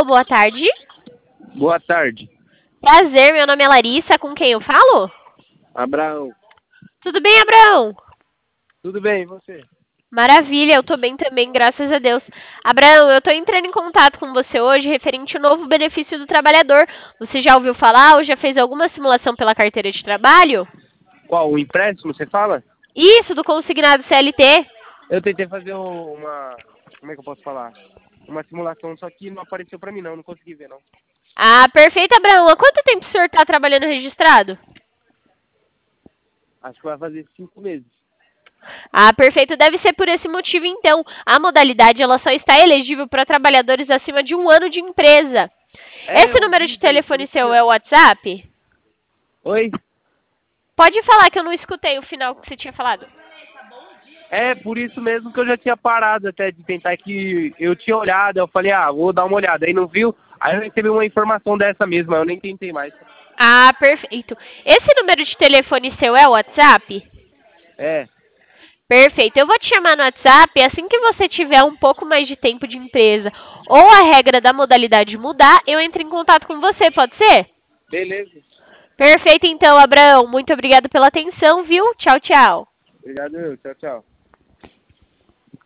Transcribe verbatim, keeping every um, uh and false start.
boa tarde. Boa tarde. Prazer, meu nome é Larissa, com quem eu falo? Abraão. Tudo bem, Abraão? Tudo bem, e você? Maravilha, eu tô bem também, graças a Deus. Abraão, eu tô entrando em contato com você hoje referente ao novo benefício do trabalhador. Você já ouviu falar ou já fez alguma simulação pela carteira de trabalho? Qual, o empréstimo, você fala? Isso, do consignado C L T. Eu tentei fazer um- uma... Como é que eu posso falar? Uma simulação, só que não apareceu pra mim não, não consegui ver não. Ah, perfeito, Abraão. Há quanto tempo o senhor tá trabalhando registrado? Acho que vai fazer cinco meses. Ah, perfeito. Deve ser por esse motivo, então. A modalidade ela só está elegível para trabalhadores acima de um ano de empresa. É, Esse eu número ouvi, de velho, por telefone isso seu que... é o WhatsApp? Oi? Pode falar que eu não escutei o final que você tinha falado. É, por isso mesmo que eu já tinha parado até de tentar, que eu tinha olhado, eu falei, ah, vou dar uma olhada, aí não viu, aí eu recebi uma informação dessa mesma, eu nem tentei mais. Ah, perfeito. Esse número de telefone seu é o WhatsApp? É, Perfeito. Eu vou te chamar no WhatsApp assim que você tiver um pouco mais de tempo de empresa ou a regra da modalidade mudar, eu entro em contato com você, pode ser? beleza. Perfeito, então, Abraão. Muito obrigado pela atenção, viu? Tchau, tchau. Obrigado, tchau, tchau.